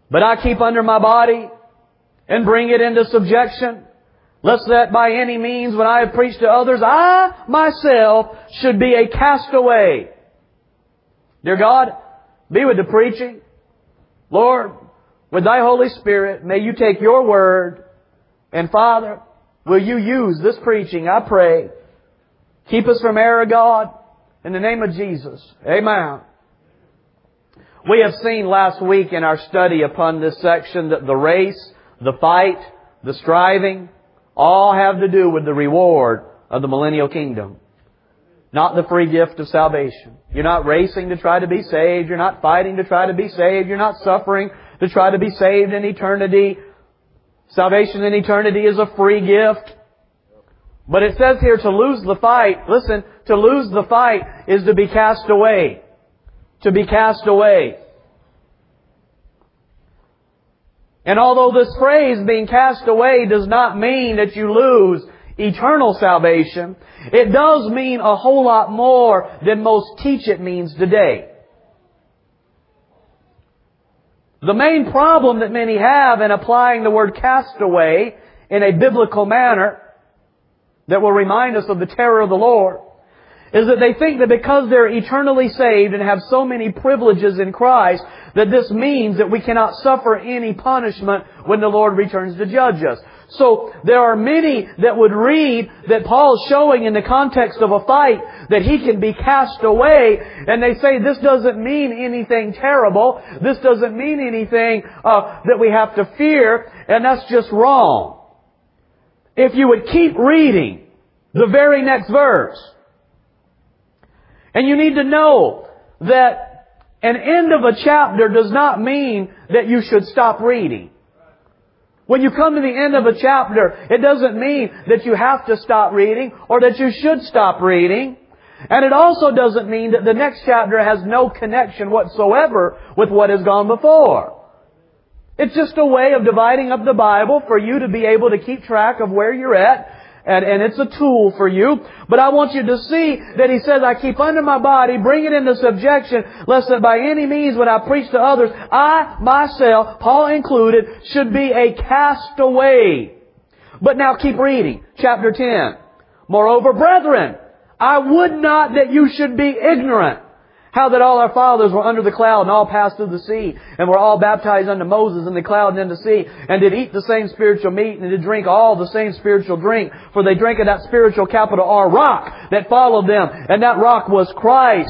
but I keep under my body and bring it into subjection, lest that by any means when I have preached to others, I myself should be a castaway. Dear God, be with the preaching. Lord, with Thy Holy Spirit, may You take Your Word, and Father, will You use this preaching, I pray. Keep us from error, God, in the name of Jesus. Amen. We have seen last week in our study upon this section that the race, the fight, the striving, all have to do with the reward of the millennial kingdom. Not the free gift of salvation. You're not racing to try to be saved. You're not fighting to try to be saved. You're not suffering to try to be saved in eternity. Salvation in eternity is a free gift. But it says here to lose the fight. Listen, to lose the fight is to be cast away. To be cast away. And although this phrase, being cast away, does not mean that you lose eternal salvation, it does mean a whole lot more than most teach it means today. The main problem that many have in applying the word castaway in a biblical manner that will remind us of the terror of the Lord is that they think that because they're eternally saved and have so many privileges in Christ, that this means that we cannot suffer any punishment when the Lord returns to judge us. So there are many that would read that Paul's showing in the context of a fight that he can be cast away, and they say this doesn't mean anything terrible. This doesn't mean anything that we have to fear, and that's just wrong. If you would keep reading the very next verse, and you need to know that an end of a chapter does not mean that you should stop reading. When you come to the end of a chapter, it doesn't mean that you have to stop reading or that you should stop reading. And it also doesn't mean that the next chapter has no connection whatsoever with what has gone before. It's just a way of dividing up the Bible for you to be able to keep track of where you're at. And it's a tool for you. But I want you to see that he says, I keep under my body, bring it into subjection, lest that by any means when I preach to others, I myself, Paul included, should be a castaway. But now keep reading. Chapter 10. Moreover, brethren, I would not that you should be ignorant. How that all our fathers were under the cloud and all passed through the sea, and were all baptized unto Moses in the cloud and in the sea, and did eat the same spiritual meat, and did drink all the same spiritual drink, for they drank of that spiritual capital R rock that followed them, and that rock was Christ.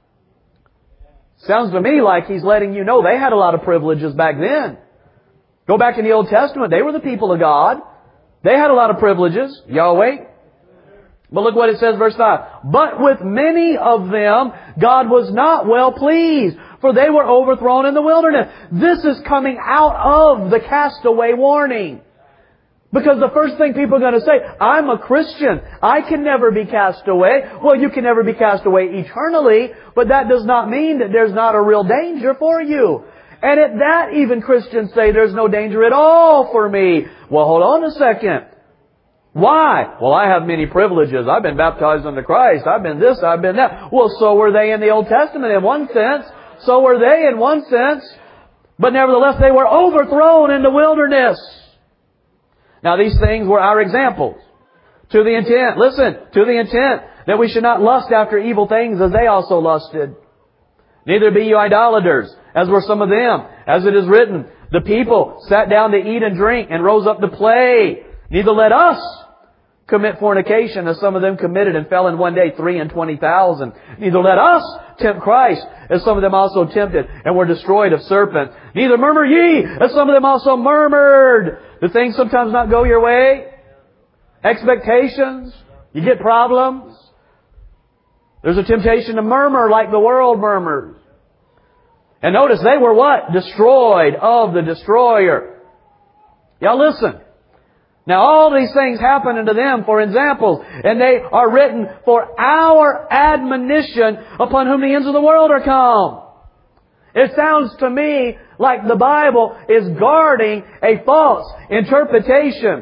Sounds to me like he's letting you know they had a lot of privileges back then. Go back in the Old Testament, they were the people of God. They had a lot of privileges. Yahweh. But look what it says, verse 5. But with many of them, God was not well pleased, for they were overthrown in the wilderness. This is coming out of the castaway warning. Because the first thing people are going to say, I'm a Christian. I can never be cast away. Well, you can never be cast away eternally, but that does not mean that there's not a real danger for you. And at that, even Christians say there's no danger at all for me. Well, hold on a second. Why? Well, I have many privileges. I've been baptized unto Christ. I've been this, I've been that. Well, so were they in the Old Testament in one sense. So were they in one sense. But nevertheless, they were overthrown in the wilderness. Now, these things were our examples. To the intent, listen, to the intent that we should not lust after evil things as they also lusted. Neither be you idolaters, as were some of them. As it is written, the people sat down to eat and drink and rose up to play. Neither let us commit fornication, as some of them committed and fell in one day 23,000. Neither let us tempt Christ, as some of them also tempted and were destroyed of serpents. Neither murmur ye, as some of them also murmured. Do things sometimes not go your way? Expectations? You get problems? There's a temptation to murmur like the world murmurs. And notice they were what? Destroyed of the destroyer. Y'all listen. Now all these things happen unto them for examples, and they are written for our admonition upon whom the ends of the world are come. It sounds to me like the Bible is guarding a false interpretation.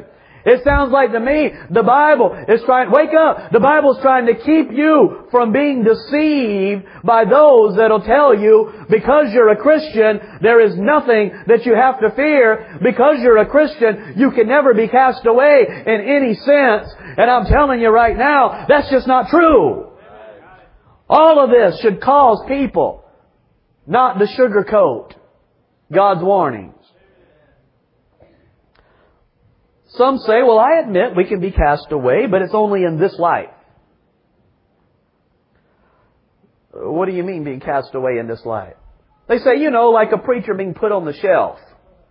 It sounds like to me, the Bible is trying, wake up! The Bible's trying to keep you from being deceived by those that'll tell you, because you're a Christian, there is nothing that you have to fear. Because you're a Christian, you can never be cast away in any sense. And I'm telling you right now, that's just not true. All of this should cause people not to sugarcoat God's warnings. Some say, well, I admit we can be cast away, but it's only in this life. What do you mean being cast away in this life? They say, like a preacher being put on the shelf.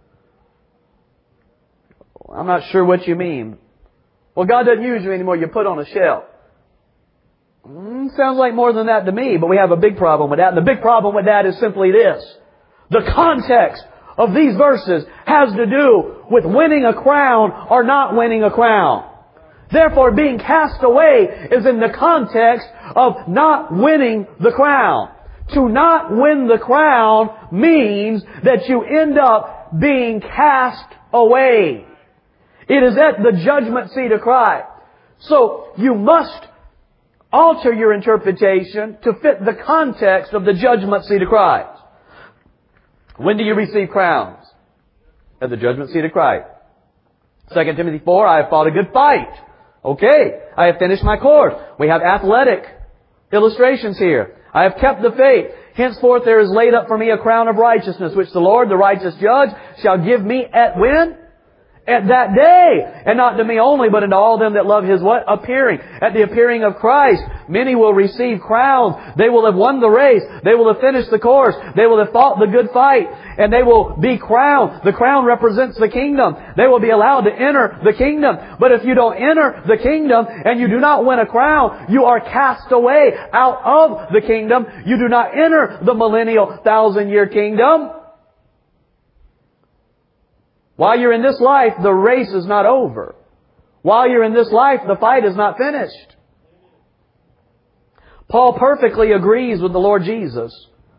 I'm not sure what you mean. Well, God doesn't use you anymore. You're put on a shelf. Sounds like more than that to me, but we have a big problem with that. And the big problem with that is simply this. The context of these verses has to do with winning a crown or not winning a crown. Therefore, being cast away is in the context of not winning the crown. To not win the crown means that you end up being cast away. It is at the judgment seat of Christ. So you must alter your interpretation to fit the context of the judgment seat of Christ. When do you receive crowns? At the judgment seat of Christ. 2 Timothy 4, I have fought a good fight. Okay, I have finished my course. We have athletic illustrations here. I have kept the faith. Henceforth there is laid up for me a crown of righteousness, which the Lord, the righteous judge, shall give me at when? At that day. And not to me only, but unto all them that love His what? Appearing. At the appearing of Christ, many will receive crowns. They will have won the race. They will have finished the course. They will have fought the good fight. And they will be crowned. The crown represents the kingdom. They will be allowed to enter the kingdom. But if you don't enter the kingdom and you do not win a crown, you are cast away out of the kingdom. You do not enter the millennial 1,000-year kingdom. While you're in this life, the race is not over. While you're in this life, the fight is not finished. Paul perfectly agrees with the Lord Jesus.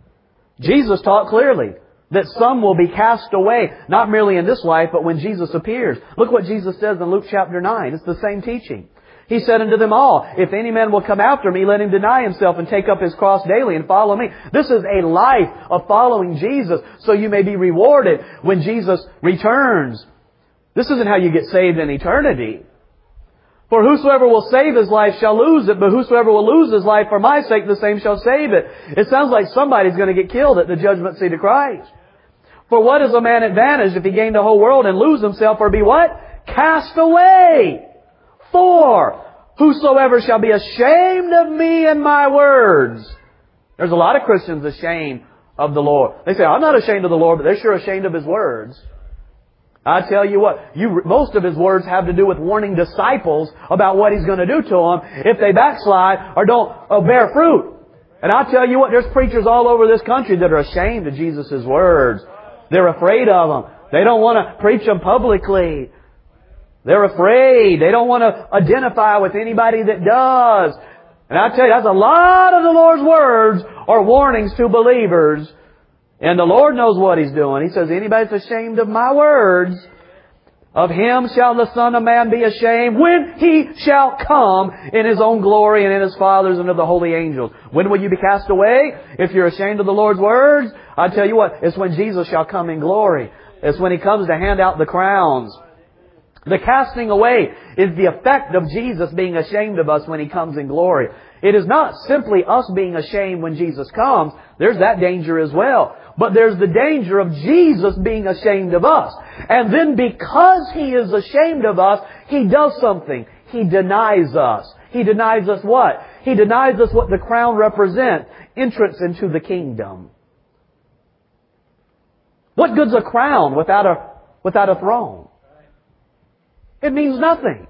Jesus taught clearly that some will be cast away, not merely in this life, but when Jesus appears. Look what Jesus says in Luke chapter 9. It's the same teaching. He said unto them all, if any man will come after me, let him deny himself and take up his cross daily and follow me. This is a life of following Jesus, so you may be rewarded when Jesus returns. This isn't how you get saved in eternity. For whosoever will save his life shall lose it, but whosoever will lose his life for my sake, the same shall save it. It sounds like somebody's going to get killed at the judgment seat of Christ. For what is a man advantaged if he gain the whole world and lose himself, or be what? Cast away. For whosoever shall be ashamed of me and my words. There's a lot of Christians ashamed of the Lord. They say, I'm not ashamed of the Lord, but they're sure ashamed of His words. I tell you what, most of His words have to do with warning disciples about what He's going to do to them if they backslide or don't bear fruit. And I tell you what, there's preachers all over this country that are ashamed of Jesus' words. They're afraid of them. They don't want to preach them publicly. They're afraid. They don't want to identify with anybody that does. And I tell you, that's a lot of the Lord's words are warnings to believers. And the Lord knows what He's doing. He says, anybody that's ashamed of my words, of him shall the Son of Man be ashamed when He shall come in His own glory and in His Father's and of the holy angels. When will you be cast away? If you're ashamed of the Lord's words, I tell you what, it's when Jesus shall come in glory. It's when He comes to hand out the crowns. The casting away is the effect of Jesus being ashamed of us when He comes in glory. It is not simply us being ashamed when Jesus comes. There's that danger as well. But there's the danger of Jesus being ashamed of us. And then because He is ashamed of us, He does something. He denies us. He denies us what? He denies us what the crown represents. Entrance into the kingdom. What good's a crown without a throne? It means nothing.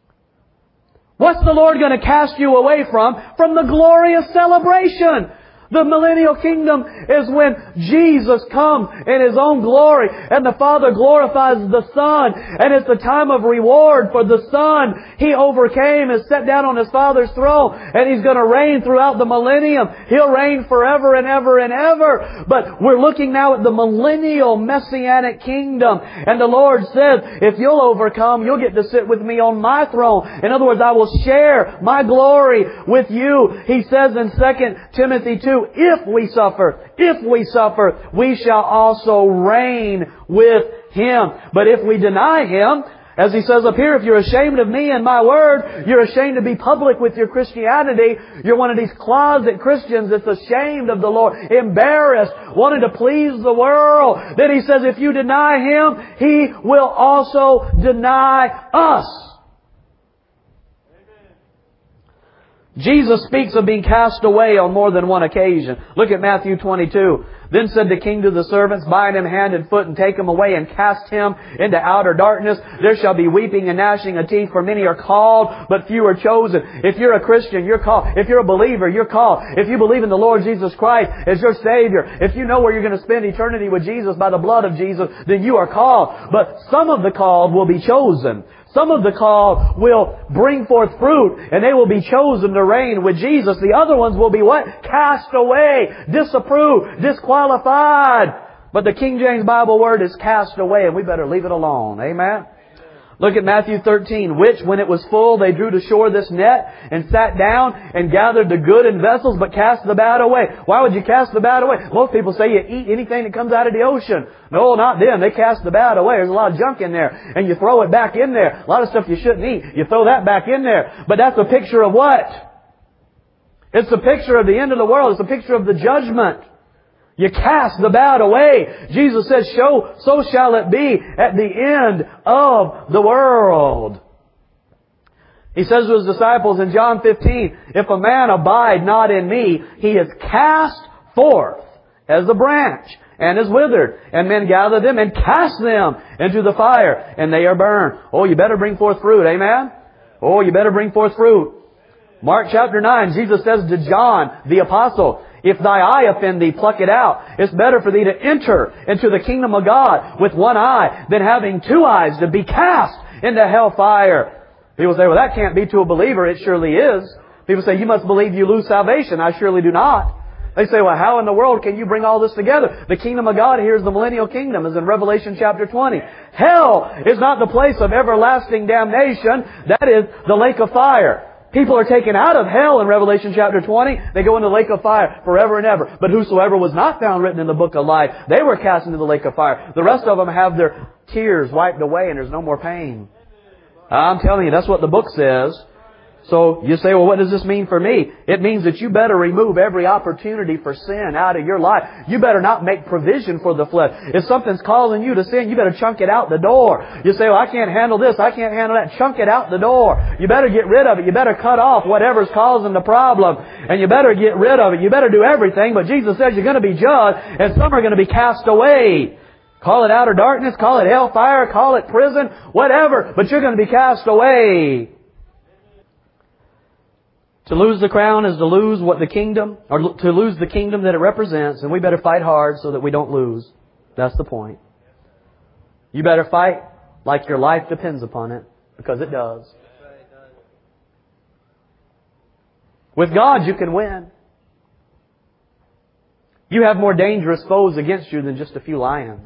What's the Lord going to cast you away from? From the glorious celebration. The millennial kingdom is when Jesus comes in His own glory and the Father glorifies the Son. And it's the time of reward for the Son. He overcame and sat down on His Father's throne, and He's going to reign throughout the millennium. He'll reign forever and ever and ever. But we're looking now at the millennial messianic kingdom. And the Lord says, if you'll overcome, you'll get to sit with Me on My throne. In other words, I will share My glory with you. He says in 2 Timothy 2, if we suffer, we shall also reign with Him. But if we deny Him, as He says up here, if you're ashamed of Me and My word, you're ashamed to be public with your Christianity. You're one of these closet Christians that's ashamed of the Lord, embarrassed, wanting to please the world. Then He says, if you deny Him, He will also deny us. Jesus speaks of being cast away on more than one occasion. Look at Matthew 22. Then said the king to the servants, bind him hand and foot and take him away and cast him into outer darkness. There shall be weeping and gnashing of teeth, for many are called, but few are chosen. If you're a Christian, you're called. If you're a believer, you're called. If you believe in the Lord Jesus Christ as your Savior, if you know where you're going to spend eternity with Jesus by the blood of Jesus, then you are called. But some of the called will be chosen. Some of the called will bring forth fruit, and they will be chosen to reign with Jesus. The other ones will be what? Cast away, disapproved, disqualified. But the King James Bible word is cast away, and we better leave it alone. Amen? Look at Matthew 13, which, when it was full, they drew to shore this net and sat down and gathered the good in vessels, but cast the bad away. Why would you cast the bad away? Most people say you eat anything that comes out of the ocean. No, not them. They cast the bad away. There's a lot of junk in there. And you throw it back in there. A lot of stuff you shouldn't eat. You throw that back in there. But that's a picture of what? It's a picture of the end of the world. It's a picture of the judgment. You cast the bad away. Jesus says, so shall it be at the end of the world. He says to His disciples in John 15, if a man abide not in Me, he is cast forth as a branch and is withered. And men gather them and cast them into the fire, and they are burned. Oh, you better bring forth fruit. Amen? Oh, you better bring forth fruit. Mark chapter 9, Jesus says to John, the apostle, if thy eye offend thee, pluck it out. It's better for thee to enter into the kingdom of God with one eye than having two eyes to be cast into hellfire. People say, well, that can't be to a believer. It surely is. People say, you must believe you lose salvation. I surely do not. They say, well, how in the world can you bring all this together? The kingdom of God here is the millennial kingdom, as in Revelation chapter 20. Hell is not the place of everlasting damnation. That is the lake of fire. People are taken out of hell in Revelation chapter 20. They go into the lake of fire forever and ever. But whosoever was not found written in the book of life, they were cast into the lake of fire. The rest of them have their tears wiped away and there's no more pain. I'm telling you, that's what the book says. So you say, well, what does this mean for me? It means that you better remove every opportunity for sin out of your life. You better not make provision for the flesh. If something's causing you to sin, you better chunk it out the door. You say, well, I can't handle this, I can't handle that. Chunk it out the door. You better get rid of it. You better cut off whatever's causing the problem. And you better get rid of it. You better do everything. But Jesus says you're going to be judged, and some are going to be cast away. Call it outer darkness, call it hellfire, call it prison, whatever. But you're going to be cast away. To lose the crown is to lose what the kingdom, or to lose the kingdom that it represents, and we better fight hard so that we don't lose. That's the point. You better fight like your life depends upon it, because it does. With God you can win. You have more dangerous foes against you than just a few lions.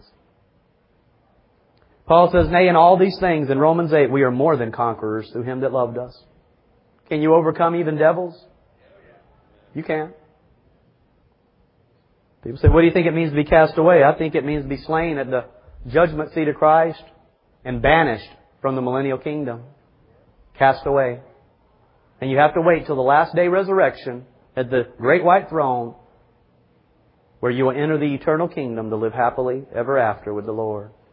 Paul says, nay, in all these things, in Romans 8, we are more than conquerors through Him that loved us. Can you overcome even devils? You can. People say, what do you think it means to be cast away? I think it means to be slain at the judgment seat of Christ and banished from the millennial kingdom. Cast away. And you have to wait till the last day resurrection at the great white throne, where you will enter the eternal kingdom to live happily ever after with the Lord.